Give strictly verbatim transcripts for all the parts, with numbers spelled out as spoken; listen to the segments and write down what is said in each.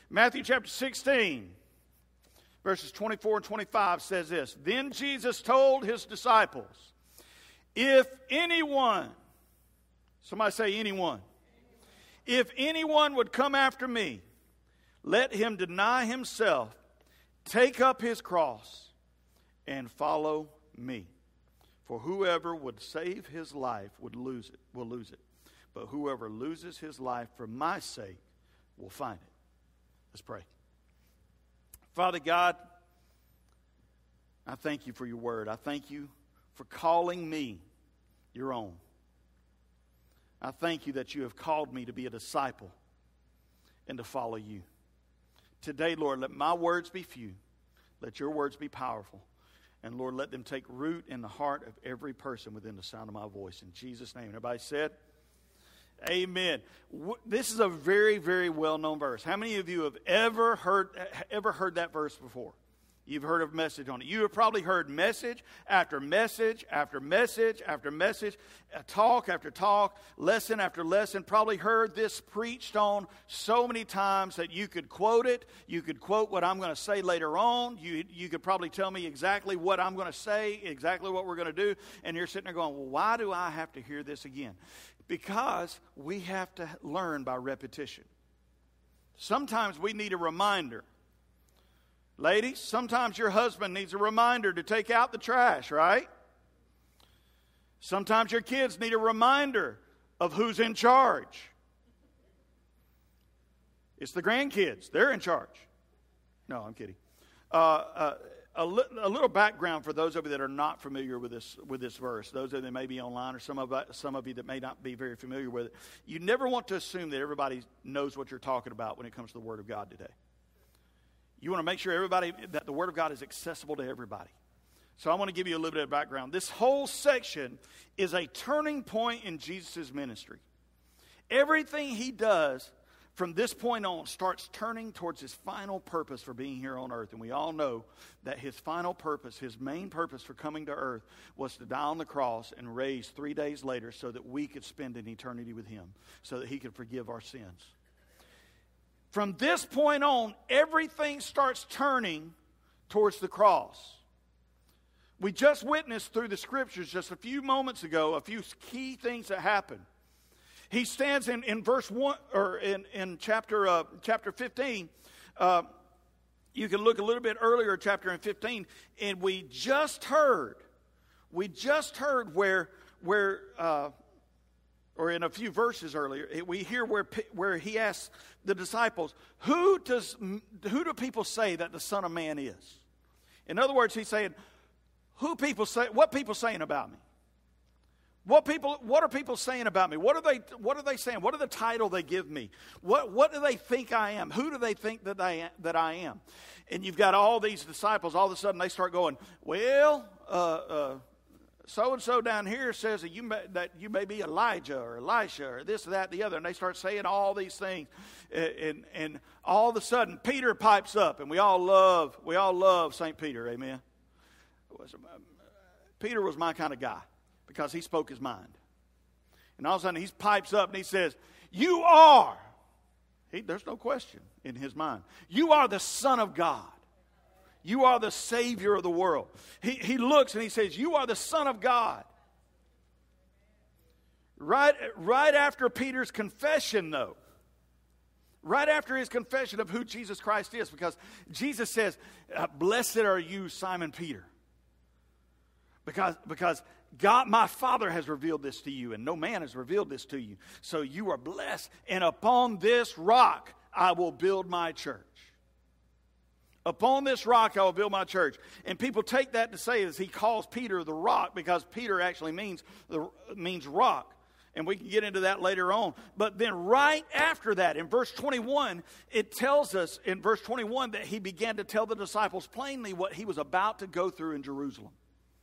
Matthew chapter sixteen, verses twenty-four and twenty-five says this. Then Jesus told his disciples, if anyone, somebody say anyone. If anyone would come after me, let him deny himself, take up his cross, and follow me. For whoever would save his life would lose it, will lose it. But whoever loses his life for my sake will find it. Let's pray. Father God, I thank you for your word. I thank you for calling me your own. I thank you that you have called me to be a disciple and to follow you. Today, Lord, let my words be few. Let your words be powerful. And Lord, let them take root in the heart of every person within the sound of my voice. In Jesus' name. Everybody said, amen. This is a very, very well-known verse. How many of you have ever heard, ever heard that verse before? You've heard of message on it. You have probably heard message after message after message after message, talk after talk, lesson after lesson. Probably heard this preached on so many times that you could quote it. You could quote what I'm going to say later on. You, you could probably tell me exactly what I'm going to say, exactly what we're going to do. And you're sitting there going, well, why do I have to hear this again? Because we have to learn by repetition. Sometimes we need a reminder. Ladies, sometimes your husband needs a reminder to take out the trash, right? Sometimes your kids need a reminder of who's in charge. It's the grandkids. They're in charge. No, I'm kidding. Uh, uh, a, li- a little background for those of you that are not familiar with this with this verse. Those of you that may be online, or some of some of you that may not be very familiar with it. You never want to assume that everybody knows what you're talking about when it comes to the Word of God today. You want to make sure everybody that the Word of God is accessible to everybody. So I want to give you a little bit of background. This whole section is a turning point in Jesus' ministry. Everything he does from this point on starts turning towards his final purpose for being here on earth. And we all know that his final purpose, his main purpose for coming to earth was to die on the cross and raise three days later so that we could spend an eternity with him, so that he could forgive our sins. From this point on, everything starts turning towards the cross. We just witnessed through the scriptures just a few moments ago a few key things that happen. He stands in, in verse one, or in, in chapter uh, chapter fifteen. Uh, you can look a little bit earlier, chapter fifteen, and we just heard, we just heard where where. Uh, Or in a few verses earlier, we hear where where he asks the disciples, who does who do people say that the Son of Man is? In other words, he's saying, who people say, what people saying about me? What people what are people saying about me? What are they what are they saying? What are the title they give me? What what do they think I am? Who do they think that I that I am? And you've got all these disciples, all of a sudden they start going, well, uh uh so-and-so down here says that you may, that you may be Elijah or Elisha or this or that, the other. And they start saying all these things. And, and, and all of a sudden, Peter pipes up. And we all love, we all love Saint Peter, amen? Peter was my kind of guy because he spoke his mind. And all of a sudden, he pipes up and he says, you are, he, there's no question in his mind, you are the Son of God. You are the Savior of the world. He, he looks and he says, you are the Son of God. Right, right after Peter's confession, though. Right after his confession of who Jesus Christ is. Because Jesus says, blessed are you, Simon Peter. Because, because God, my Father has revealed this to you, and no man has revealed this to you. So you are blessed. And upon this rock I will build my church. Upon this rock I will build my church. And people take that to say as he calls Peter the rock, because Peter actually means the means rock. And we can get into that later on. But then right after that, in verse twenty-one, it tells us in verse twenty-one that he began to tell the disciples plainly what he was about to go through in Jerusalem.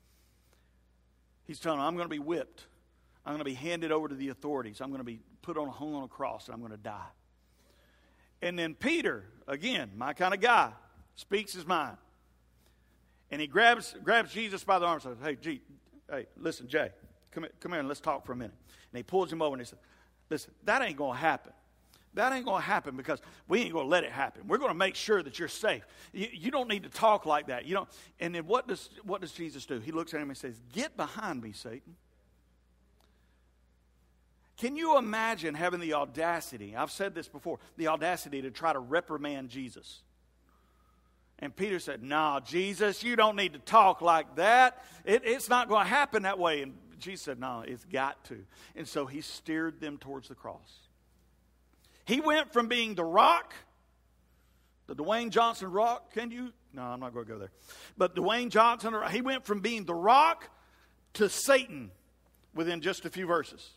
He's telling them, I'm going to be whipped. I'm going to be handed over to the authorities. I'm going to be put on, hung on a cross, and I'm going to die. And then Peter, again, my kind of guy, speaks his mind. And he grabs grabs Jesus by the arm and says, hey, G, hey, listen, Jay, come here, come here and let's talk for a minute. And he pulls him over and he says, listen, that ain't going to happen. That ain't going to happen because we ain't going to let it happen. We're going to make sure that you're safe. You, you don't need to talk like that. You don't. And then what does what does Jesus do? He looks at him and says, "Get behind me, Satan." Can you imagine having the audacity, I've said this before, the audacity to try to reprimand Jesus? And Peter said, "No, Jesus, you don't need to talk like that. It, it's not going to happen that way." And Jesus said, "No, it's got to." And so he steered them towards the cross. He went from being the rock, the Dwayne Johnson rock. Can you? No, I'm not going to go there. But Dwayne Johnson, he went from being the rock to Satan within just a few verses.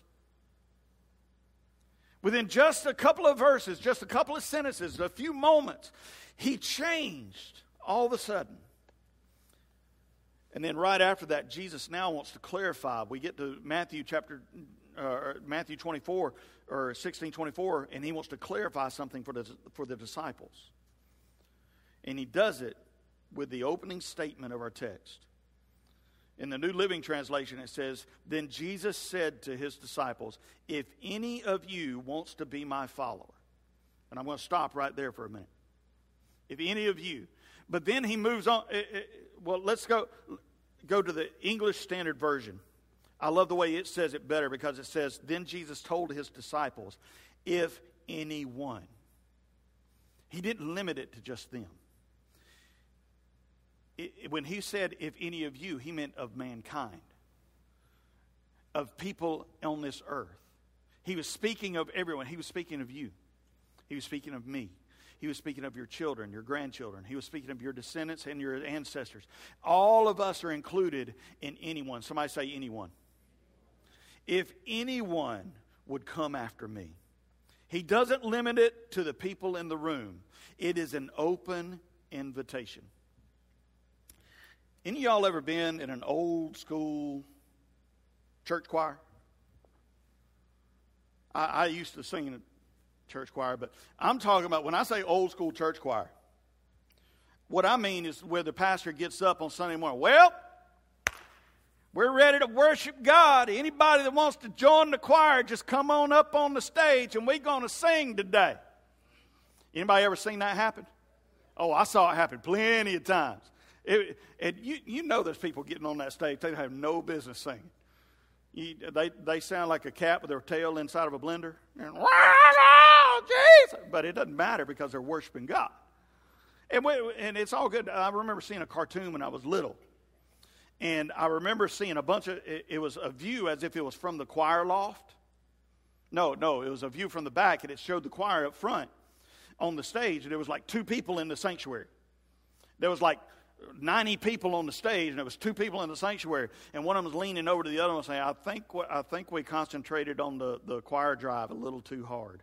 Within just a couple of verses, just a couple of sentences, a few moments, he changed all of a sudden. And then right after that, Jesus now wants to clarify. We get to Matthew chapter uh, Matthew twenty-four or sixteen twenty-four, and he wants to clarify something for the for the disciples. And he does it with the opening statement of our text. In the New Living Translation, it says, "Then Jesus said to his disciples, 'If any of you wants to be my follower,'" and I'm going to stop right there for a minute. If any of you. But then he moves on. Well, let's go, go to the English Standard Version. I love the way it says it better because it says, "Then Jesus told his disciples, 'If anyone.'" He didn't limit it to just them. When he said, "if any of you," he meant of mankind, of people on this earth. He was speaking of everyone. He was speaking of you. He was speaking of me. He was speaking of your children, your grandchildren. He was speaking of your descendants and your ancestors. All of us are included in anyone. Somebody say anyone. "If anyone would come after me." He doesn't limit it to the people in the room. It is an open invitation. Any of y'all ever been in an old school church choir? I, I used to sing in a church choir, but I'm talking about when I say old school church choir, what I mean is where the pastor gets up on Sunday morning. "Well, we're ready to worship God. Anybody that wants to join the choir, just come on up on the stage and we're going to sing today." Anybody ever seen that happen? Oh, I saw it happen plenty of times. It, and you, you know there's people getting on that stage. They have no business singing. You, they, they sound like a cat with their tail inside of a blender. And, but it doesn't matter because they're worshiping God. And, we, and it's all good. I remember seeing a cartoon when I was little. And I remember seeing a bunch of, it, it was a view as if it was from the choir loft. No, no, it was a view from the back, and it showed the choir up front on the stage. And there was like two people in the sanctuary. There was like ninety people on the stage, and there was two people in the sanctuary, and one of them was leaning over to the other one saying, I think I think we concentrated on the, the choir drive a little too hard.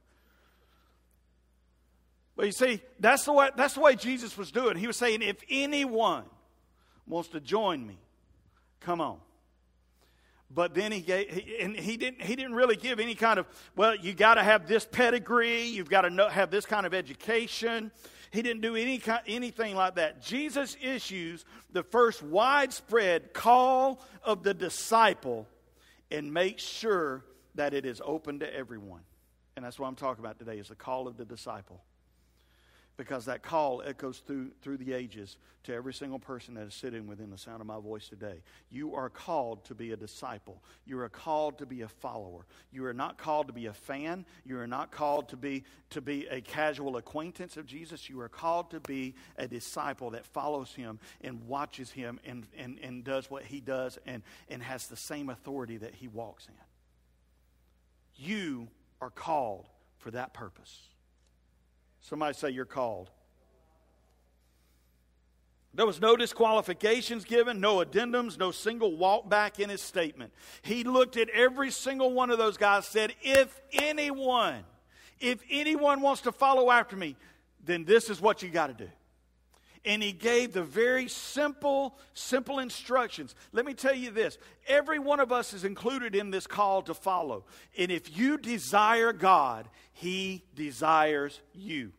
But you see, that's the way that's the way Jesus was doing. He was saying, if anyone wants to join me, come on. But then he gave, he, and he didn't he didn't really give any kind of, well, you got to have this pedigree, you've got to know, have this kind of education. He didn't do any anything like that. Jesus issues the first widespread call of the disciple and makes sure that it is open to everyone. And that's what I'm talking about today, is the call of the disciple. Because that call echoes through through the ages to every single person that is sitting within the sound of my voice today. You are called to be a disciple. You are called to be a follower. You are not called to be a fan. You are not called to be to be a casual acquaintance of Jesus. You are called to be a disciple that follows him and watches him and, and, and does what he does and, and has the same authority that he walks in. You are called for that purpose. Somebody say you're called. There was no disqualifications given, no addendums, no single walk back in his statement. He looked at every single one of those guys, said, if anyone, if anyone wants to follow after me, then this is what you got to do. And he gave the very simple, simple instructions. Let me tell you this. Every one of us is included in this call to follow. And if you desire God, he desires you.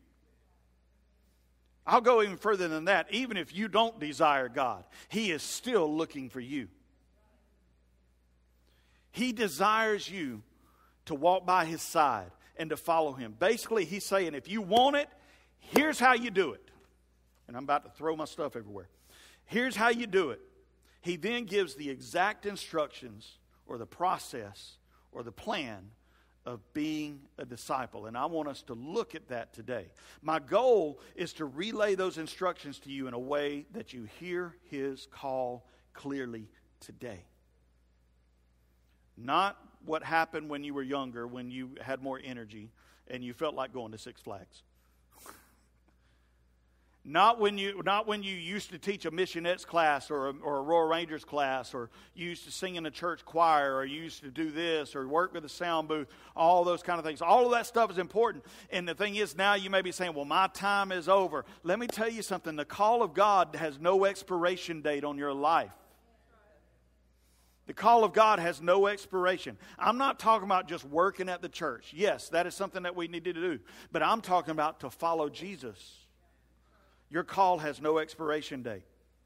I'll go even further than that. Even if you don't desire God, he is still looking for you. He desires you to walk by his side and to follow him. Basically, he's saying, if you want it, here's how you do it. And I'm about to throw my stuff everywhere. Here's how you do it. He then gives the exact instructions or the process or the plan of being a disciple. And I want us to look at that today. My goal is to relay those instructions to you in a way that you hear his call clearly today. Not what happened when you were younger, when you had more energy and you felt like going to Six Flags. Not when you not when you used to teach a missionettes class or a, or a Royal Rangers class, or you used to sing in a church choir, or you used to do this, or work with a sound booth, all those kind of things. All of that stuff is important. And the thing is, now you may be saying, well, my time is over. Let me tell you something. The call of God has no expiration date on your life. The call of God has no expiration. I'm not talking about just working at the church. Yes, that is something that we need to do. But I'm talking about to follow Jesus. Your call has no expiration date.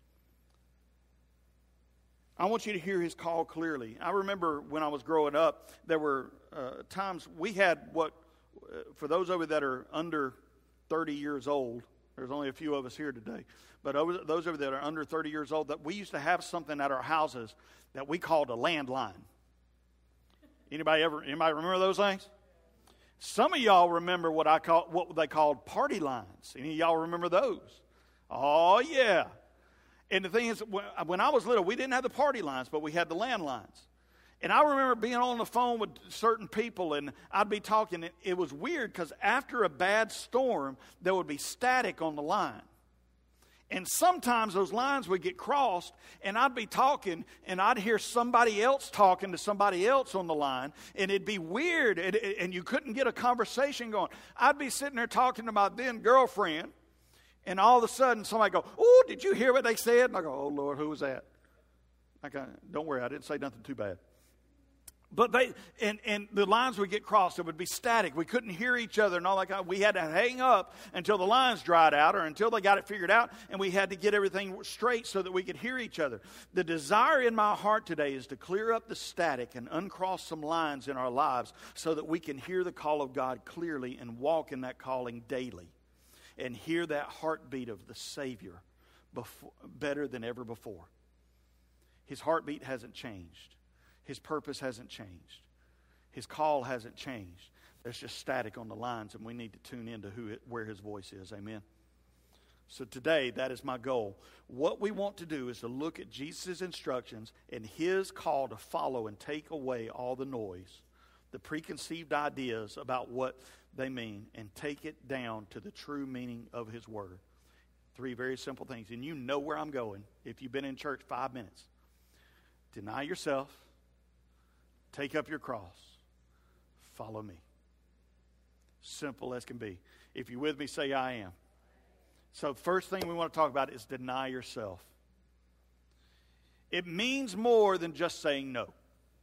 I want you to hear his call clearly. I remember when I was growing up, there were uh, times we had what, uh, for those of you that are under thirty years old, there's only a few of us here today, but over, those of you that are under thirty years old, that we used to have something at our houses that we called a landline. Anybody ever, anybody remember those things? Some of y'all remember what I call what they called party lines. Any of y'all remember those? Oh, yeah. And the thing is, when I was little, we didn't have the party lines, but we had the landlines. And I remember being on the phone with certain people, and I'd be talking. It was weird because after a bad storm, there would be static on the line. And sometimes those lines would get crossed, and I'd be talking, and I'd hear somebody else talking to somebody else on the line, and it'd be weird, and, and you couldn't get a conversation going. I'd be sitting there talking to my then girlfriend, and all of a sudden somebody go, "Oh, did you hear what they said?" And I go, "Oh, Lord, who was that?" I go, "Don't worry, I didn't say nothing too bad." But they and, and the lines would get crossed. It would be static. We couldn't hear each other and all that kind of, we had to hang up until the lines dried out or until they got it figured out, and we had to get everything straight so that we could hear each other. The desire in my heart today is to clear up the static and uncross some lines in our lives so that we can hear the call of God clearly and walk in that calling daily and hear that heartbeat of the Savior before, better than ever before. His heartbeat hasn't changed. His purpose hasn't changed. His call hasn't changed. There's just static on the lines, and we need to tune into who it, where his voice is. Amen? So today, that is my goal. What we want to do is to look at Jesus' instructions and his call to follow and take away all the noise, the preconceived ideas about what they mean, and take it down to the true meaning of his word. Three very simple things. And you know where I'm going if you've been in church five minutes. Deny yourself. Take up your cross. Follow me. Simple as can be. If you're with me, say I am. So first thing we want to talk about is deny yourself. It means more than just saying no.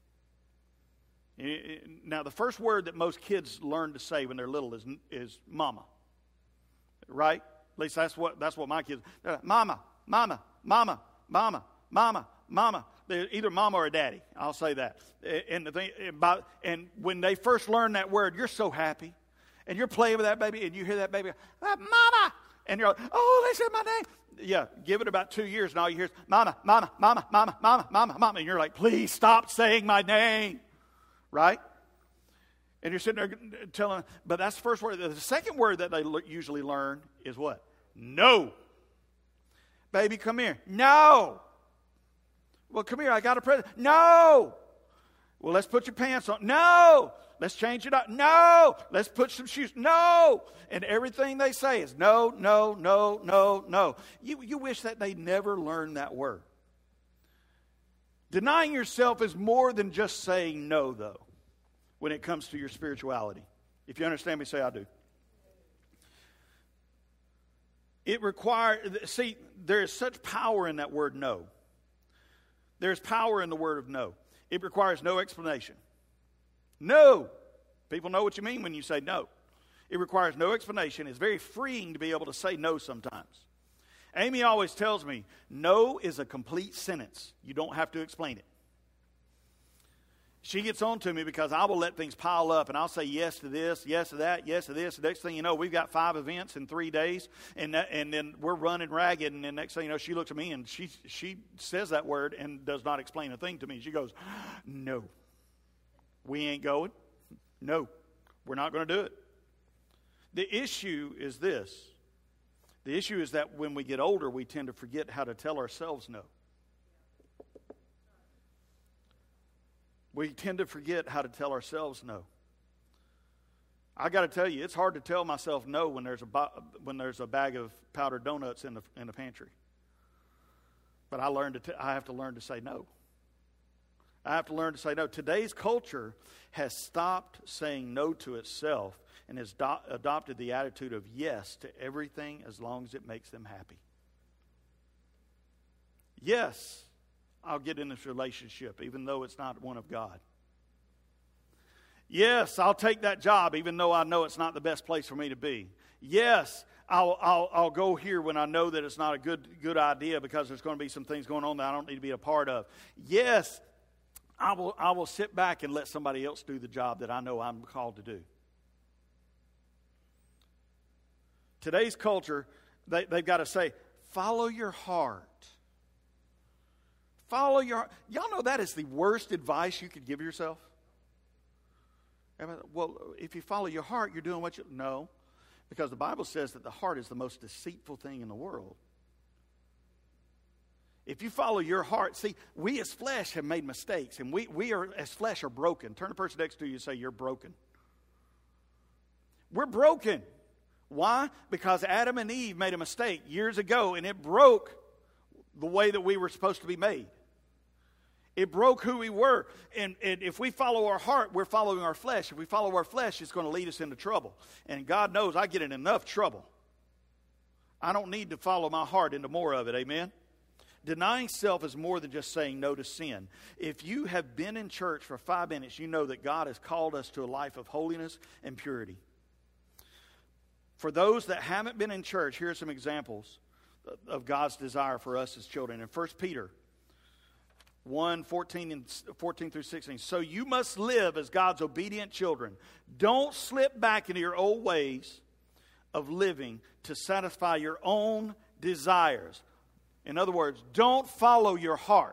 Now, the first word that most kids learn to say when they're little is, is mama. Right? At least that's what, that's what my kids... Mama, mama, mama, mama, mama, mama. They're either mama or daddy. I'll say that. And the thing about, and when they first learn that word, you're so happy, and you're playing with that baby, and you hear that baby, ah, "Mama," and you're like, "Oh, they said my name." Yeah, give it about two years, and all you hear is "Mama, mama, mama, mama, mama, mama, mama," and you're like, "Please stop saying my name," right? And you're sitting there telling, but that's the first word. The second word that they usually learn is what? No. Baby, come here. No. Well, come here, I got a present. No. Well, let's put your pants on. No. Let's change it up. No. Let's put some shoes. No. And everything they say is no, no, no, no, no. You, you wish that they never learned that word. Denying yourself is more than just saying no, though, when it comes to your spirituality. If you understand me, say I do. It requires, see, there is such power in that word no. There's power in the word of no. It requires no explanation. No. People know what you mean when you say no. It requires no explanation. It's very freeing to be able to say no sometimes. Amy always tells me, no is a complete sentence. You don't have to explain it. She gets on to me because I will let things pile up, and I'll say yes to this, yes to that, yes to this. The next thing you know, we've got five events in three days, and that, and then we're running ragged. And then next thing you know, she looks at me and she she says that word and does not explain a thing to me. She goes, "No, we ain't going. No, we're not going to do it." The issue is this. The issue is that when we get older, we tend to forget how to tell ourselves no. We tend to forget how to tell ourselves no. I got to tell you, it's hard to tell myself no when there's a bo- when there's a bag of powdered donuts in the in the pantry. But I learned to t- I have to learn to say no. I have to learn to say no. Today's culture has stopped saying no to itself and has do- adopted the attitude of yes to everything as long as it makes them happy. Yes, I'll get in this relationship even though it's not one of God. Yes, I'll take that job even though I know it's not the best place for me to be. Yes, I'll, I'll, I'll go here when I know that it's not a good, good idea because there's going to be some things going on that I don't need to be a part of. Yes, I will, I will sit back and let somebody else do the job that I know I'm called to do. Today's culture, they, they've got to say, follow your heart. Follow your heart. Y'all know that is the worst advice you could give yourself? Well, if you follow your heart, you're doing what you... No, because the Bible says that the heart is the most deceitful thing in the world. If you follow your heart, see, we as flesh have made mistakes, and we, we are as flesh are broken. Turn to the person next to you and say, you're broken. We're broken. Why? Because Adam and Eve made a mistake years ago, and it broke the way that we were supposed to be made. It broke who we were. And, and if we follow our heart, we're following our flesh. If we follow our flesh, it's going to lead us into trouble. And God knows I get in enough trouble. I don't need to follow my heart into more of it. Amen? Denying self is more than just saying no to sin. If you have been in church for five minutes, you know that God has called us to a life of holiness and purity. For those that haven't been in church, here are some examples of God's desire for us as children. In First Peter one, fourteen, and fourteen through sixteen. So you must live as God's obedient children. Don't slip back into your old ways of living to satisfy your own desires. In other words, don't follow your heart.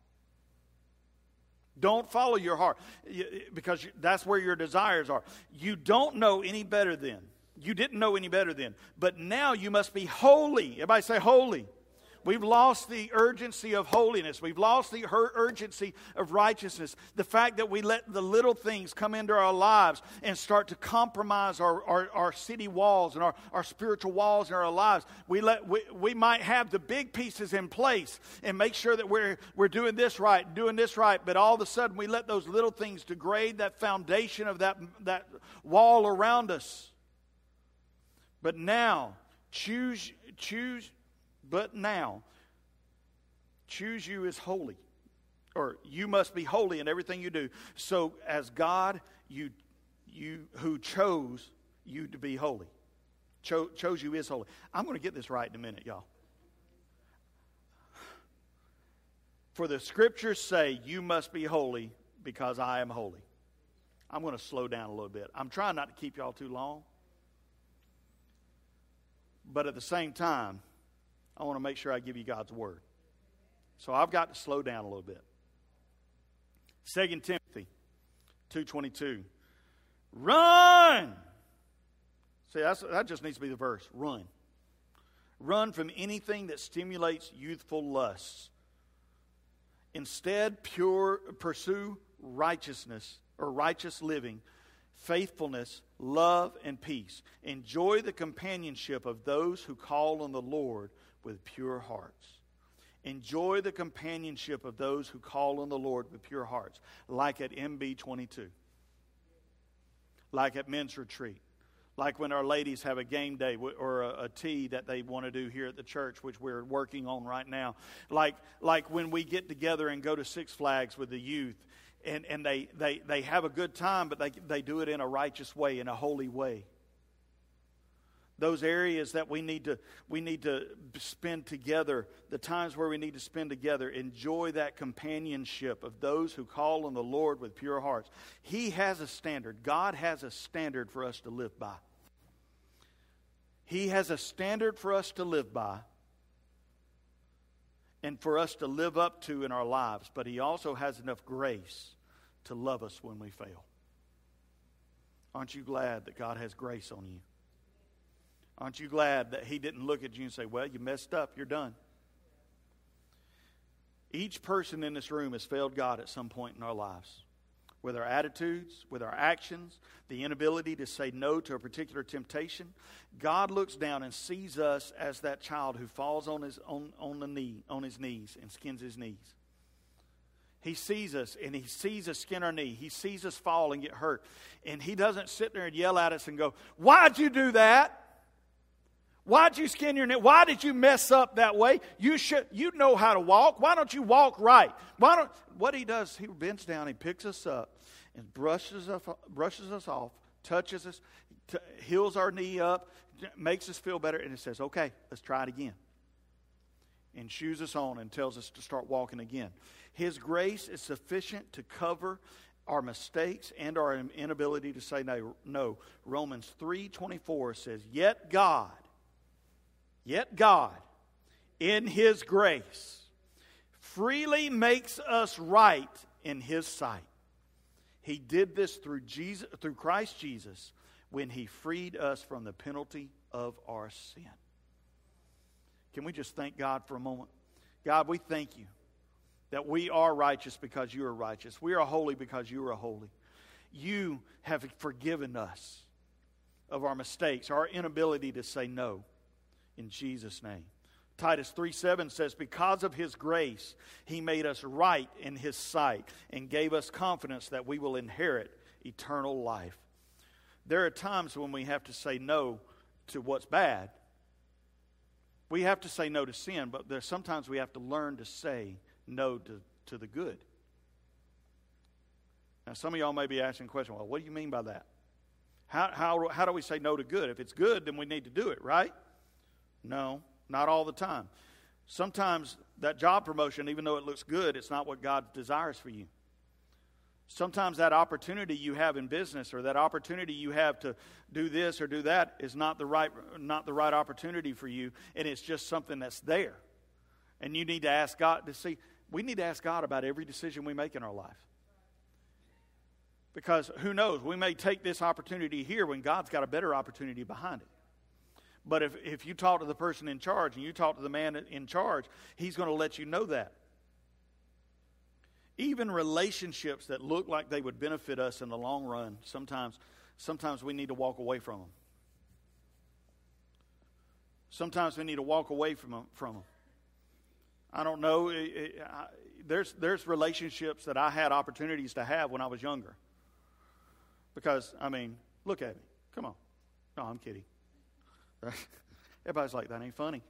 Don't follow your heart because that's where your desires are. You don't know any better then. You didn't know any better then. But now you must be holy. Everybody say holy. We've lost the urgency of holiness. We've lost the urgency of righteousness. The fact that we let the little things come into our lives and start to compromise our, our, our city walls and our, our spiritual walls in our lives. We let we, we might have the big pieces in place and make sure that we're we're doing this right, doing this right, but all of a sudden we let those little things degrade that foundation of that, that wall around us. But now, choose, choose, but now, choose you as holy. Or you must be holy in everything you do. So as God, you, you who chose you to be holy. Cho- chose you is holy. I'm going to get this right in a minute, y'all. For the scriptures say, you must be holy because I am holy. I'm going to slow down a little bit. I'm trying not to keep y'all too long. But at the same time, I want to make sure I give you God's word. So I've got to slow down a little bit. Second Timothy two twenty-two. Run! See, that's, that just needs to be the verse. Run. Run from anything that stimulates youthful lusts. Instead, pure pursue righteousness or righteous living, faithfulness, love, and peace. Enjoy the companionship of those who call on the Lord with pure hearts. Enjoy the companionship of those who call on the Lord with pure hearts, like at M B twenty-two, like at men's retreat, like when our ladies have a game day or a, a tea that they want to do here at the church, which we're working on right now, like like when we get together and go to Six Flags with the youth. And, and they, they, they have a good time, but they, they do it in a righteous way, in a holy way. those areas that we need to we need to spend together, the times where we need to spend together. Enjoy that companionship of those who call on the Lord with pure hearts. He has a standard. God has a standard for us to live by. He has a standard for us to live by and for us to live up to in our lives. But He also has enough grace to love us when we fail. Aren't you glad that God has grace on you? Aren't you glad that He didn't look at you and say, well, you messed up, you're done? Each person in this room has failed God at some point in our lives. With our attitudes, with our actions, the inability to say no to a particular temptation. God looks down and sees us as that child who falls on his, on, on the knee, on his knees and skins his knees. He sees us, and He sees us skin our knee. He sees us fall and get hurt. And He doesn't sit there and yell at us and go, why'd you do that? Why'd you skin your knee? Why did you mess up that way? You should, you know how to walk. Why don't you walk right? Why don't? What He does, He bends down, He picks us up, and brushes us, brushes us off, touches us, t- heals our knee up, makes us feel better, and He says, okay, let's try it again. And shoes us on and tells us to start walking again. His grace is sufficient to cover our mistakes and our inability to say no. no. Romans three twenty-four says, Yet God, yet God, in His grace, freely makes us right in His sight. He did this through Jesus, through Christ Jesus, when He freed us from the penalty of our sin. Can we just thank God for a moment? God, we thank You that we are righteous because You are righteous. We are holy because You are holy. You have forgiven us of our mistakes, our inability to say no. In Jesus' name. Titus three seven says, because of His grace, He made us right in His sight and gave us confidence that we will inherit eternal life. There are times when we have to say no to what's bad. We have to say no to sin, but there's sometimes we have to learn to say no to, to the good. Now, some of y'all may be asking the question, well, what do you mean by that? How, how, how do we say no to good? If it's good, then we need to do it, right? No, not all the time. Sometimes that job promotion, even though it looks good, it's not what God desires for you. Sometimes that opportunity you have in business or that opportunity you have to do this or do that is not the right, not the right opportunity for you, and it's just something that's there. And you need to ask God to see. We need to ask God about every decision we make in our life. Because who knows, we may take this opportunity here when God's got a better opportunity behind it. But if, if you talk to the person in charge and you talk to the man in charge, he's going to let you know that. Even relationships that look like they would benefit us in the long run, sometimes, sometimes we need to walk away from them. Sometimes we need to walk away from them. From them. I don't know. It, it, I, there's, there's relationships that I had opportunities to have when I was younger. Because, I mean, look at me. Come on. No, I'm kidding. Everybody's like, that ain't funny.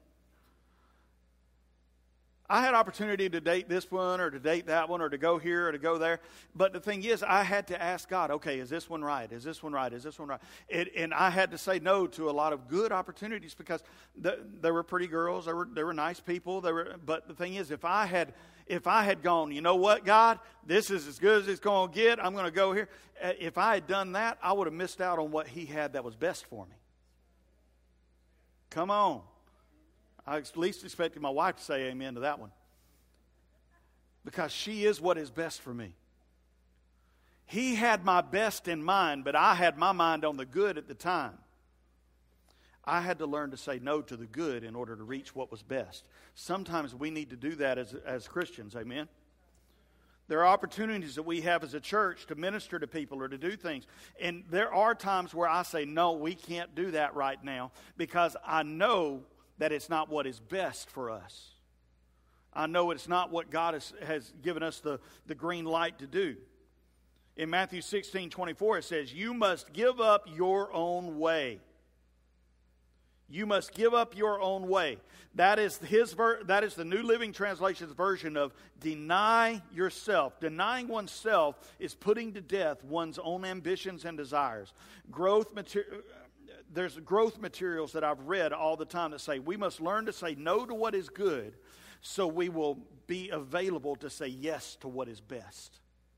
I had opportunity to date this one or to date that one or to go here or to go there. But the thing is, I had to ask God, okay, is this one right? Is this one right? Is this one right? It, and I had to say no to a lot of good opportunities because the, there were pretty girls. There were, there were nice people. There were, but the thing is, if I had if I had gone, you know what, God, this is as good as it's going to get. I'm going to go here. If I had done that, I would have missed out on what He had that was best for me. Come on. I at least expected my wife to say amen to that one. Because she is what is best for me. He had my best in mind, but I had my mind on the good at the time. I had to learn to say no to the good in order to reach what was best. Sometimes we need to do that as, as Christians, amen? There are opportunities that we have as a church to minister to people or to do things. And there are times where I say, no, we can't do that right now because I know that it's not what is best for us. I know it's not what God has, has given us the, the green light to do. In Matthew sixteen twenty-four, it says, you must give up your own way. You must give up your own way. That is his ver- that is the New Living Translation's version of deny yourself. Denying oneself is putting to death one's own ambitions and desires. Growth material. there's growth materials that I've read all the time that say we must learn to say no to what is good so we will be available to say yes to what is best.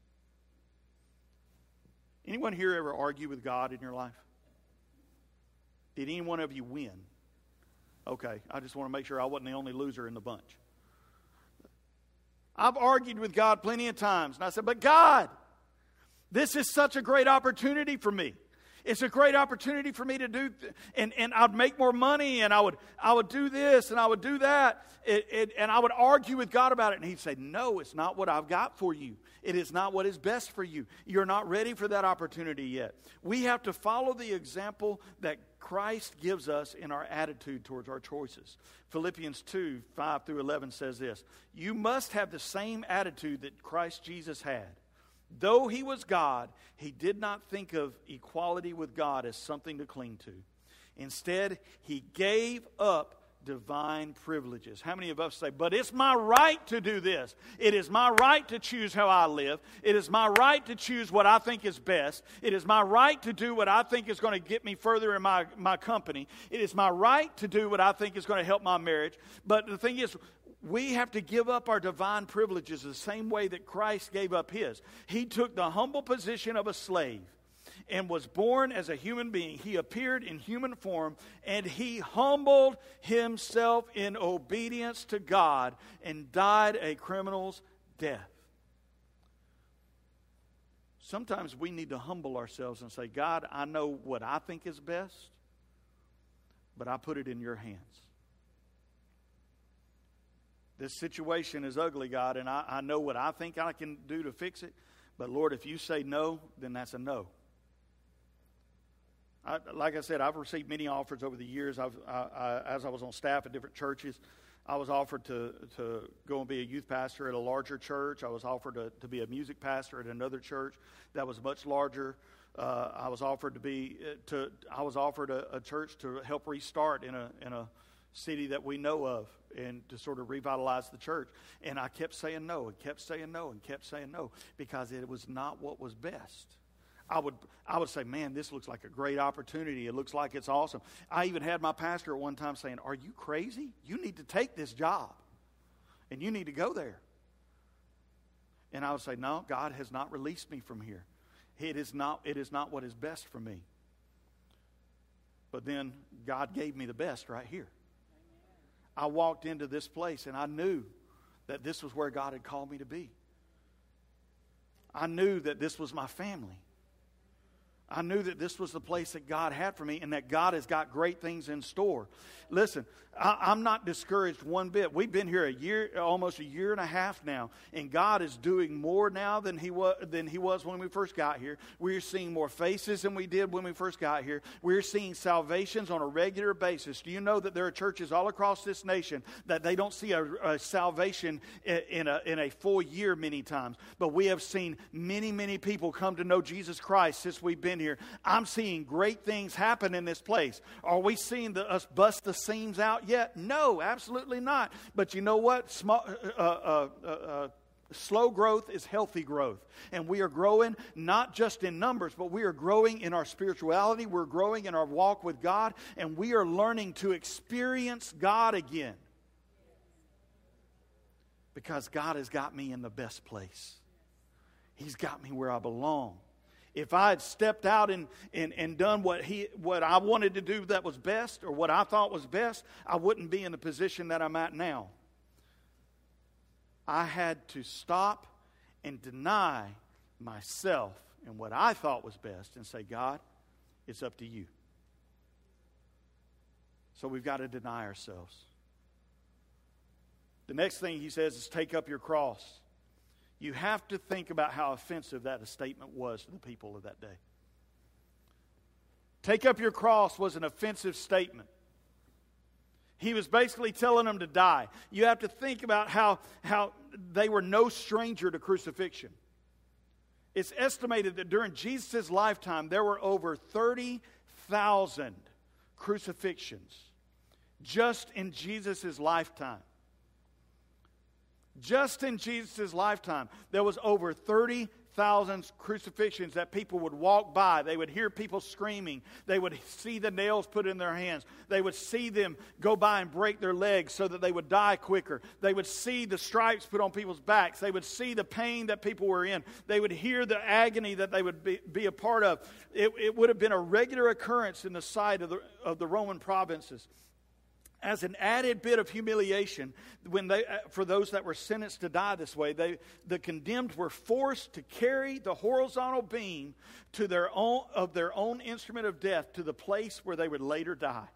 Anyone here ever argue with God in your life? Did any one of you win? Okay, I just want to make sure I wasn't the only loser in the bunch. I've argued with God plenty of times, and I said, but God, this is such a great opportunity for me. It's a great opportunity for me to do, th- and, and I'd make more money, and I would I would do this, and I would do that, it, it, and I would argue with God about it, and He'd say, no, it's not what I've got for you. It is not what is best for you. You're not ready for that opportunity yet. We have to follow the example that Christ gives us in our attitude towards our choices. Philippians two, five through eleven says this, you must have the same attitude that Christ Jesus had. Though He was God, He did not think of equality with God as something to cling to. Instead, He gave up divine privileges. How many of us say, but it's my right to do this. It is my right to choose how I live. It is my right to choose what I think is best. It is my right to do what I think is going to get me further in my, my company. It is my right to do what I think is going to help my marriage. But the thing is, we have to give up our divine privileges the same way that Christ gave up His. He took the humble position of a slave and was born as a human being. He appeared in human form, and He humbled Himself in obedience to God and died a criminal's death. Sometimes we need to humble ourselves and say, God, I know what I think is best, but I put it in Your hands. This situation is ugly, God, and I, I know what I think I can do to fix it. But, Lord, if You say no, then that's a no. I, like I said, I've received many offers over the years. I've, I, I, as I was on staff at different churches, I was offered to, to go and be a youth pastor at a larger church. I was offered to, to be a music pastor at another church that was much larger. Uh, I was offered to be to. I was offered a, a church to help restart in a in a city that we know of, and to sort of revitalize the church. And I kept saying no, and kept saying no, and kept saying no, because it was not what was best. I would I would say, man, this looks like a great opportunity. It looks like it's awesome. I even had my pastor at one time saying, are you crazy? You need to take this job, and you need to go there. And I would say, no, God has not released me from here. It is not, it is not what is best for me. But then God gave me the best right here. I walked into this place and I knew that this was where God had called me to be. I knew that this was my family. I knew that this was the place that God had for me, and that God has got great things in store. Listen, I, I'm not discouraged one bit. We've been here a year, almost a year and a half now, and God is doing more now than He was than He was when we first got here. We're seeing more faces than we did when we first got here. We're seeing salvations on a regular basis. Do you know that there are churches all across this nation that they don't see a, a salvation in a in a full year many times? But we have seen many, many people come to know Jesus Christ since we've been here. I'm seeing great things happen in this place. Are we seeing the, us bust the seams out yet? No, absolutely not. But you know what? Small, uh, uh, uh, uh, slow growth is healthy growth. And we are growing not just in numbers, but we are growing in our spirituality. We're growing in our walk with God. And we are learning to experience God again. Because God has got me in the best place. He's got me where I belong. If I had stepped out and, and, and done what he what I wanted to do that was best, or what I thought was best, I wouldn't be in the position that I'm at now. I had to stop and deny myself and what I thought was best and say, God, it's up to You. So we've got to deny ourselves. The next thing he says is take up your cross. You have to think about how offensive that statement was to the people of that day. Take up your cross was an offensive statement. He was basically telling them to die. You have to think about how, how they were no stranger to crucifixion. It's estimated that during Jesus' lifetime, there were over thirty thousand crucifixions just in Jesus' lifetime. Just in Jesus' lifetime, there was over thirty thousands crucifixions that people would walk by. They would hear people screaming. They would see the nails put in their hands. They would see them go by and break their legs so that they would die quicker. They would see the stripes put on people's backs. They would see the pain that people were in. They would hear the agony that they would be, be a part of. It, it would have been a regular occurrence in the sight of the, of the Roman provinces. As an added bit of humiliation, when they, for those that were sentenced to die this way, they, the condemned were forced to carry the horizontal beam to their own, of their own instrument of death to the place where they would later die.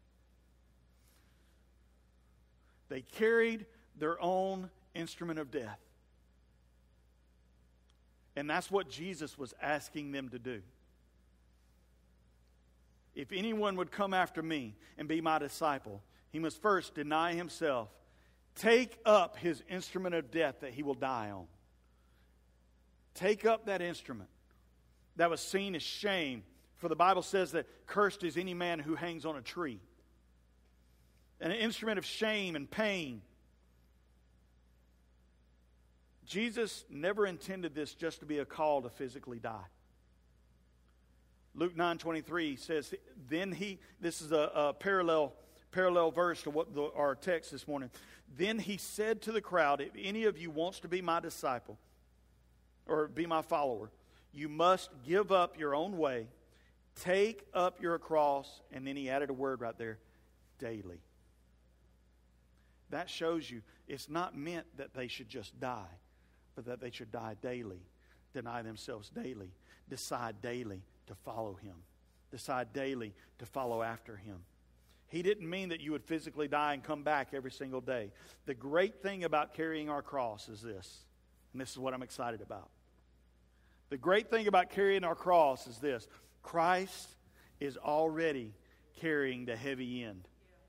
They carried their own instrument of death. And that's what Jesus was asking them to do. If anyone would come after me and be my disciple, he must first deny himself, take up his instrument of death that he will die on. Take up that instrument that was seen as shame. For the Bible says that cursed is any man who hangs on a tree. An instrument of shame and pain. Jesus never intended this just to be a call to physically die. Luke nine twenty-three says, then he, this is a, a parallel Parallel verse to what the, our text this morning. Then he said to the crowd, if any of you wants to be my disciple or be my follower, you must give up your own way, take up your cross, and then he added a word right there, daily. That shows you it's not meant that they should just die, but that they should die daily, deny themselves daily, decide daily to follow him, decide daily to follow after him. He didn't mean that you would physically die and come back every single day. The great thing about carrying our cross is this, and this is what I'm excited about. The great thing about carrying our cross is this. Christ is already carrying the heavy end.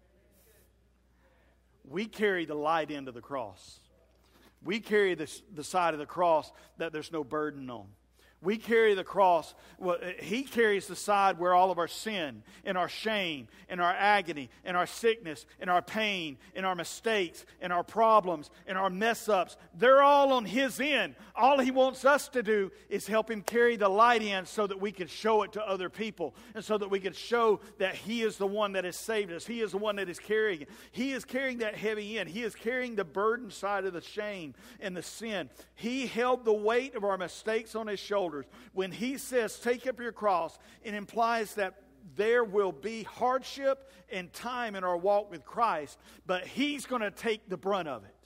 We carry the light end of the cross. We carry the, the side of the cross that there's no burden on. We carry the cross. Well, he carries the side where all of our sin and our shame and our agony and our sickness and our pain and our mistakes and our problems and our mess ups, they're all on his end. All he wants us to do is help him carry the light end so that we can show it to other people and so that we can show that he is the one that has saved us. He is the one that is carrying it. He is carrying that heavy end. He is carrying the burden side of the shame and the sin. He held the weight of our mistakes on his shoulders. When he says, take up your cross, it implies that there will be hardship and time in our walk with Christ, but he's going to take the brunt of it.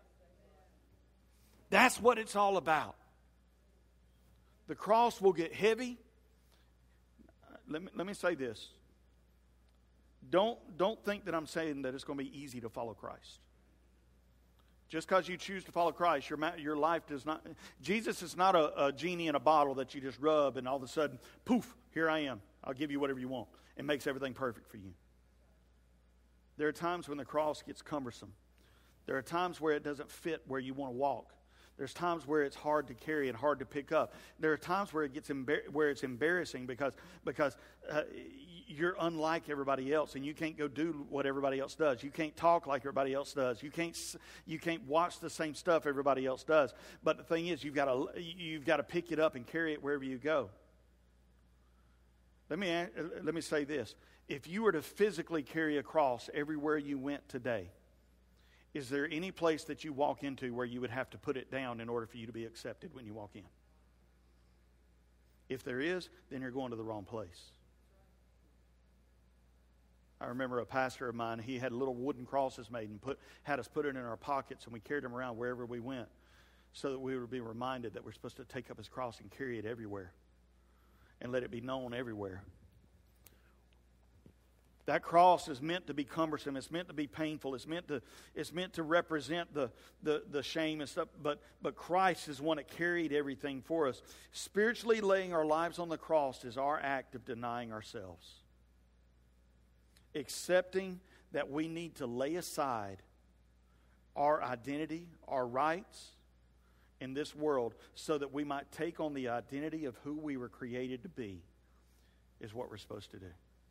That's what it's all about. The cross will get heavy. Let me, let me say this. Don't, don't think that I'm saying that it's going to be easy to follow Christ. Just because you choose to follow Christ, your, your life does not... Jesus is not a, a genie in a bottle that you just rub and all of a sudden, poof, here I am. I'll give you whatever you want. It makes everything perfect for you. There are times when the cross gets cumbersome. There are times where it doesn't fit where you want to walk. There's times where it's hard to carry and hard to pick up. There are times where it gets embar- where it's embarrassing because because uh, you're unlike everybody else, and you can't go do what everybody else does. You can't talk like everybody else does. You can't you can't watch the same stuff everybody else does. But the thing is, you've got to you've got to pick it up and carry it wherever you go. Let me let me say this: if you were to physically carry a cross everywhere you went today, is there any place that you walk into where you would have to put it down in order for you to be accepted when you walk in? If there is, then you're going to the wrong place. I remember a pastor of mine, he had little wooden crosses made and put had us put it in our pockets, and we carried them around wherever we went so that we would be reminded that we're supposed to take up his cross and carry it everywhere and let it be known everywhere. That cross is meant to be cumbersome. It's meant to be painful. It's meant to, it's meant to represent the, the, the shame and stuff. But, but Christ is one that carried everything for us. Spiritually laying our lives on the cross is our act of denying ourselves. Accepting that we need to lay aside our identity, our rights in this world so that we might take on the identity of who we were created to be is what we're supposed to do.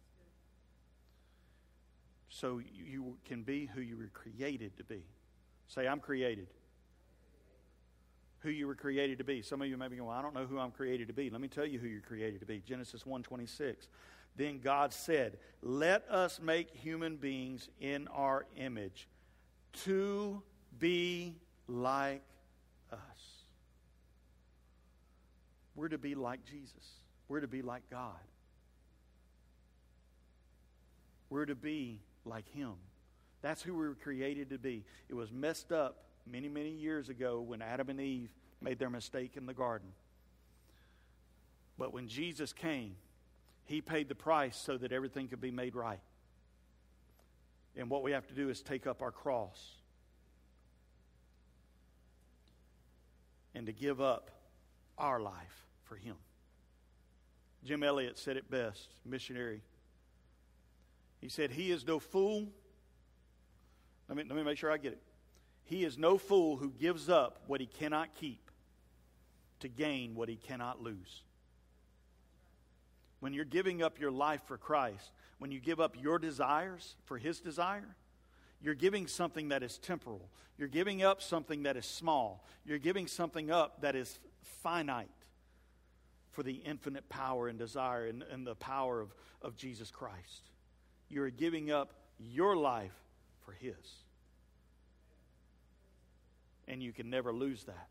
So you can be who you were created to be. Say, I'm created. who you were created to be. Some of you may be going, well, I don't know who I'm created to be. Let me tell you who you're created to be. Genesis one twenty-six. Then God said, let us make human beings in our image to be like us. We're to be like Jesus. We're to be like God. We're to be like Him. That's who we were created to be. It was messed up many, many years ago when Adam and Eve made their mistake in the garden. But when Jesus came, He paid the price so that everything could be made right. And what we have to do is take up our cross and to give up our life for Him. Jim Elliot said it best, missionary. He said, He is no fool. Let me, let me make sure I get it. He is no fool who gives up what he cannot keep to gain what he cannot lose. When you're giving up your life for Christ, when you give up your desires for His desire, you're giving something that is temporal. You're giving up something that is small. You're giving something up that is finite for the infinite power and desire and, and the power of, of Jesus Christ. You're giving up your life for His. And you can never lose that.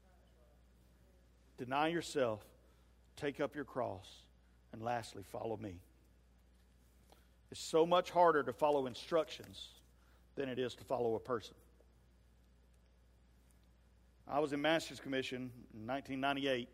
Deny yourself, take up your cross, and lastly, follow me. It's so much harder to follow instructions than it is to follow a person. I was in Master's Commission in nineteen ninety-eight,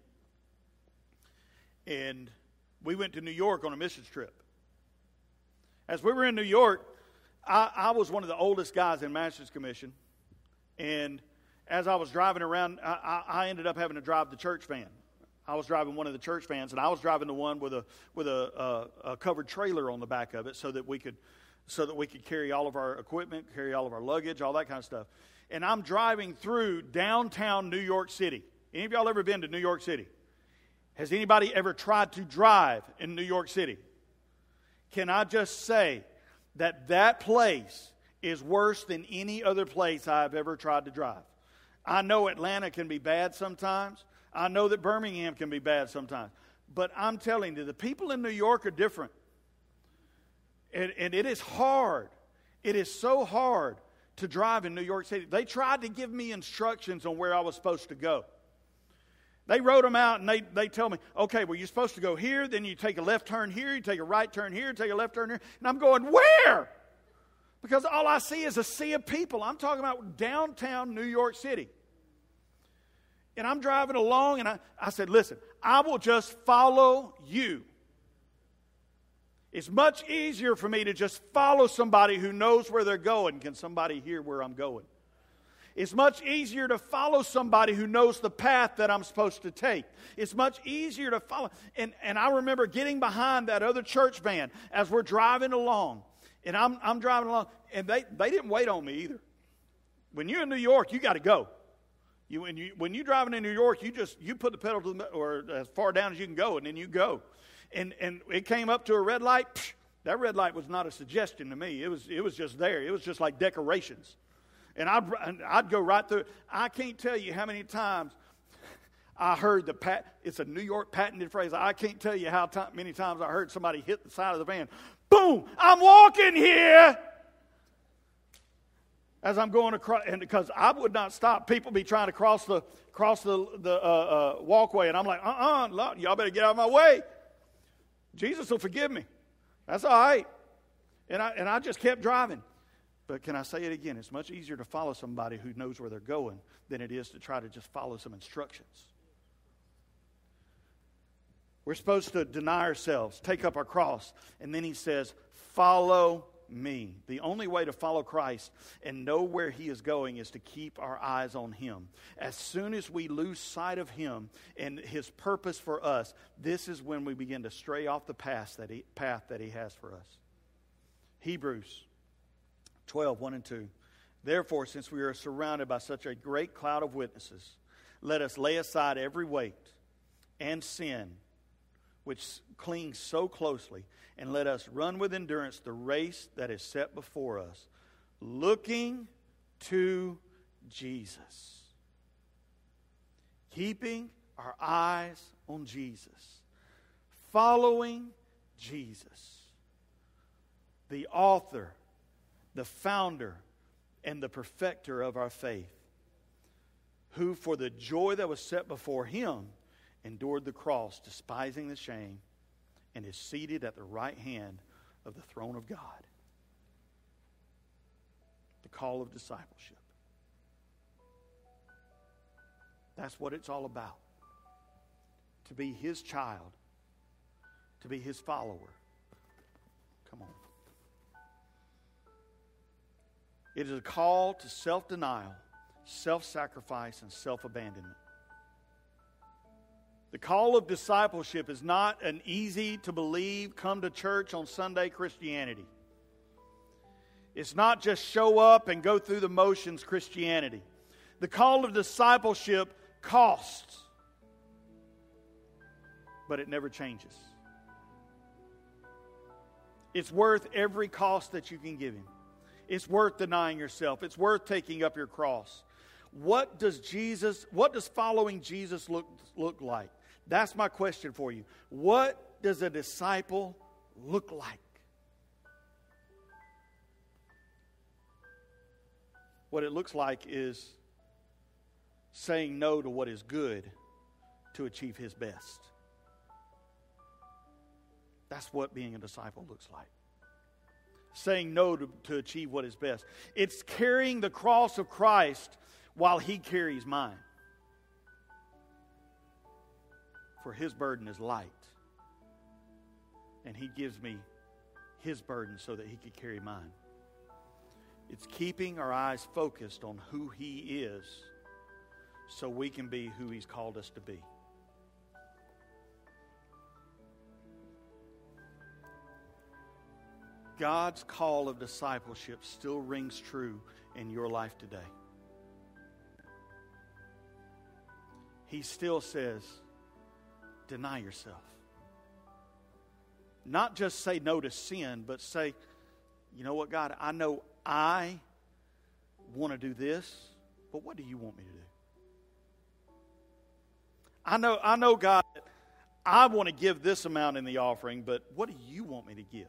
and we went to New York on a missions trip. As we were in New York, I, I was one of the oldest guys in Master's Commission, and as I was driving around, I, I ended up having to drive the church van. I was driving one of the church vans, and I was driving the one with a with a, a, a covered trailer on the back of it, so that we could so that we could carry all of our equipment, carry all of our luggage, all that kind of stuff. And I'm driving through downtown New York City. Any of y'all ever been to New York City? Has anybody ever tried to drive in New York City? Can I just say that that place is worse than any other place I've ever tried to drive? I know Atlanta can be bad sometimes. I know that Birmingham can be bad sometimes. But I'm telling you, the people in New York are different. And, and it is hard. It is so hard to drive in New York City. They tried to give me instructions on where I was supposed to go. They wrote them out, and they, they tell me, okay, well, you're supposed to go here, then you take a left turn here, you take a right turn here, take a left turn here. And I'm going, where? Because all I see is a sea of people. I'm talking about downtown New York City. And I'm driving along, and I, I said, listen, I will just follow you. It's much easier for me to just follow somebody who knows where they're going. Can somebody hear where I'm going? It's much easier to follow somebody who knows the path that I'm supposed to take. It's much easier to follow. And, and I remember getting behind that other church van as we're driving along. And I'm, I'm driving along, and they, they didn't wait on me either. When you're in New York, you got to go. You, when, you, when you're driving in New York, you just you put the pedal to the, or as far down as you can go, and then you go. And and it came up to a red light. Psh, that red light was not a suggestion to me. It was it was just there. It was just like decorations. And I'd, I'd go right through. I can't tell you how many times I heard the pat. It's a New York patented phrase. I can't tell you how t- many times I heard somebody hit the side of the van. Boom! I'm walking here. As I'm going across, and because I would not stop, people be trying to cross the cross the the uh, uh, walkway, and I'm like, uh, uh-uh, uh, y'all better get out of my way. Jesus will forgive me. That's all right. And I and I just kept driving. But can I say it again? It's much easier to follow somebody who knows where they're going than it is to try to just follow some instructions. We're supposed to deny ourselves, take up our cross, and then He says, "Follow me." The only way to follow Christ and know where He is going is to keep our eyes on Him. As soon as we lose sight of Him and His purpose for us, this is when we begin to stray off the path that He, path that he has for us. Hebrews twelve, one and two. Therefore, since we are surrounded by such a great cloud of witnesses, let us lay aside every weight and sin which clings so closely, and let us run with endurance the race that is set before us, looking to Jesus. Keeping our eyes on Jesus. Following Jesus. The author, the founder, and the perfecter of our faith. Who for the joy that was set before him endured the cross, despising the shame, and is seated at the right hand of the throne of God. The call of discipleship. That's what it's all about. To be His child. To be His follower. Come on. It is a call to self-denial, self-sacrifice, and self-abandonment. The call of discipleship is not an easy to believe, come to church on Sunday Christianity. It's not just show up and go through the motions Christianity. The call of discipleship costs, but it never changes. It's worth every cost that you can give Him. It's worth denying yourself. It's worth taking up your cross. What does Jesus, what does following Jesus look, look like? That's my question for you. What does a disciple look like? What it looks like is saying no to what is good to achieve His best. That's what being a disciple looks like. Saying no to, to achieve what is best. It's carrying the cross of Christ while He carries mine. For His burden is light. And He gives me His burden so that He could carry mine. It's keeping our eyes focused on who He is so we can be who He's called us to be. God's call of discipleship still rings true in your life today. He still says, deny yourself. Not just say no to sin, but say, you know what, God, I know I want to do this, but what do you want me to do? I know, I know, God, I want to give this amount in the offering, but what do you want me to give?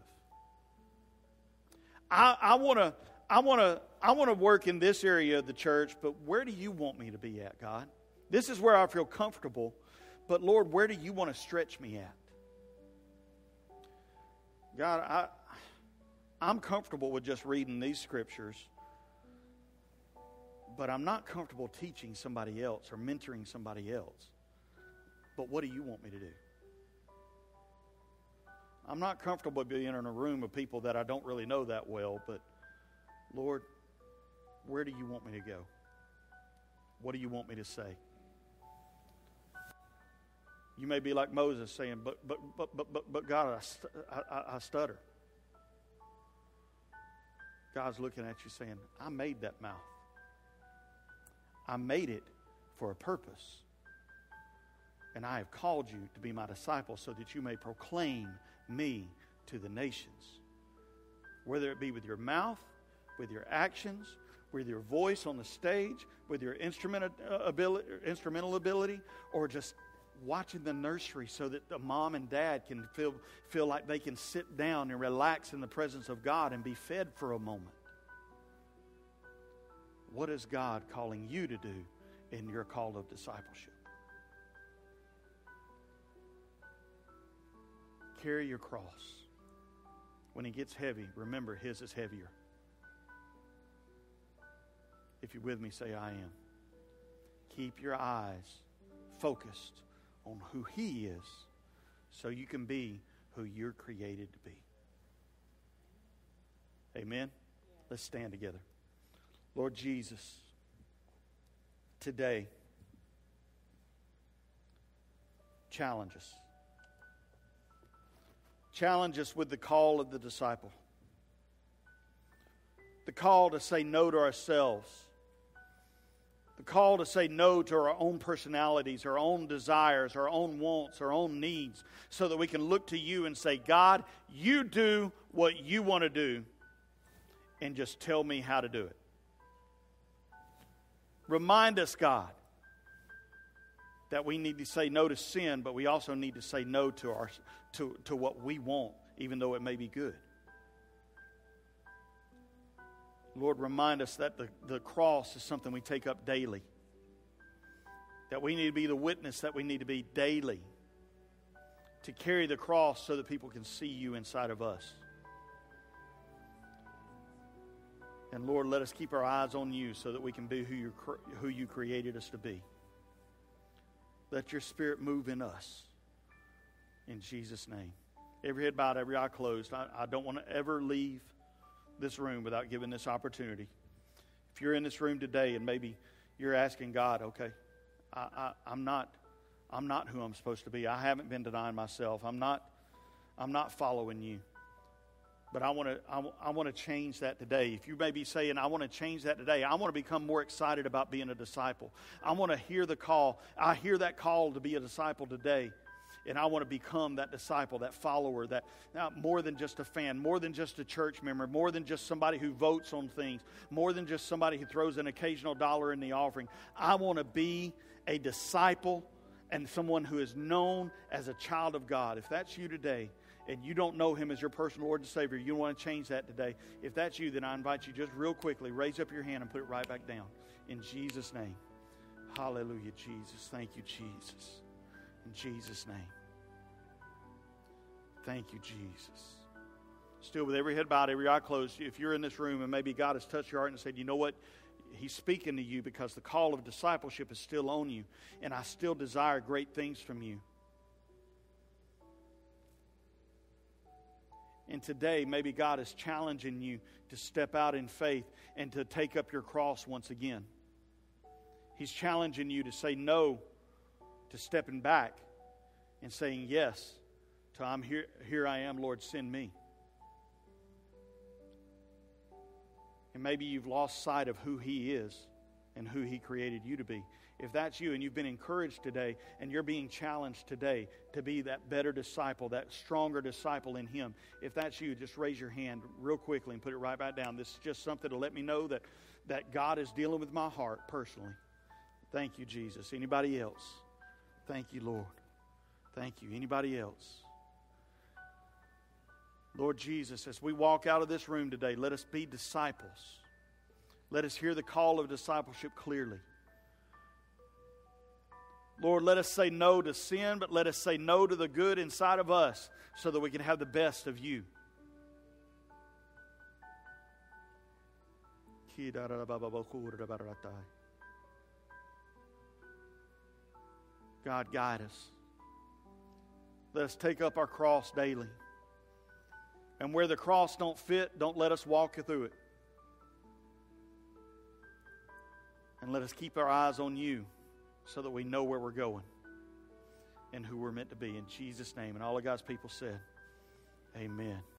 I, I want to, I want to, I want to work in this area of the church, but where do you want me to be at, God? This is where I feel comfortable, but Lord, where do you want to stretch me at? God, I, I'm comfortable with just reading these scriptures, but I'm not comfortable teaching somebody else or mentoring somebody else. But what do you want me to do? I'm not comfortable being in a room of people that I don't really know that well, but Lord, where do you want me to go? What do you want me to say? You may be like Moses saying, but but but but but, but God, I, st- I, I stutter. God's looking at you saying, I made that mouth. I made it for a purpose. And I have called you to be my disciple so that you may proclaim me to the nations. Whether it be with your mouth, with your actions, with your voice on the stage, with your instrument ability, instrumental ability, or just watching the nursery so that the mom and dad can feel, feel like they can sit down and relax in the presence of God and be fed for a moment. What is God calling you to do in your call of discipleship? Carry your cross. When it gets heavy, remember His is heavier. If you're with me, say I am. Keep your eyes focused on who He is so you can be who you're created to be. Amen? Let's stand together. Lord Jesus, today, challenge us. Challenge us with the call of the disciple. The call to say no to ourselves. The call to say no to our own personalities, our own desires, our own wants, our own needs, so that we can look to you and say, God, you do what you want to do, and just tell me how to do it. Remind us, God, that we need to say no to sin, but we also need to say no to our to, to what we want, even though it may be good. Lord, remind us that the, the cross is something we take up daily. That we need to be the witness that we need to be daily. To carry the cross so that people can see you inside of us. And Lord, let us keep our eyes on you so that we can be who you, who you created us to be. Let your Spirit move in us. In Jesus' name. Every head bowed, every eye closed. I, I don't want to ever leave this room without giving this opportunity. If you're in this room today and maybe you're asking God, okay, I, I, I'm not, I'm not who I'm supposed to be. I haven't been denying myself. I'm not, I'm not following you. But I want to, I, I want to change that today. If you may be saying, I want to change that today. I want to become more excited about being a disciple. I want to hear the call. I hear that call to be a disciple today. And I want to become that disciple, that follower, that now more than just a fan, more than just a church member, more than just somebody who votes on things, more than just somebody who throws an occasional dollar in the offering. I want to be a disciple and someone who is known as a child of God. If that's you today and you don't know Him as your personal Lord and Savior, you want to change that today. If that's you, then I invite you just real quickly, raise up your hand and put it right back down. In Jesus' name. Hallelujah, Jesus. Thank you, Jesus. In Jesus' name. Thank you, Jesus. Still with every head bowed, every eye closed, if you're in this room and maybe God has touched your heart and said, you know what? He's speaking to you because the call of discipleship is still on you. And I still desire great things from you. And today, maybe God is challenging you to step out in faith and to take up your cross once again. He's challenging you to say no to stepping back and saying yes to I'm here, here I am, Lord, send me. And maybe you've lost sight of who He is and who He created you to be. If that's you and you've been encouraged today and you're being challenged today to be that better disciple, that stronger disciple in Him, if that's you, just raise your hand real quickly and put it right back down. This is just something to let me know that, that God is dealing with my heart personally. Thank you, Jesus. Anybody else? Thank you, Lord. Thank you. Anybody else? Lord Jesus, as we walk out of this room today, let us be disciples. Let us hear the call of discipleship clearly. Lord, let us say no to sin, but let us say no to the good inside of us so that we can have the best of you. God, guide us. Let us take up our cross daily. And where the cross don't fit, don't let us walk through it. And let us keep our eyes on you so that we know where we're going and who we're meant to be. In Jesus' name. And all of God's people said, amen.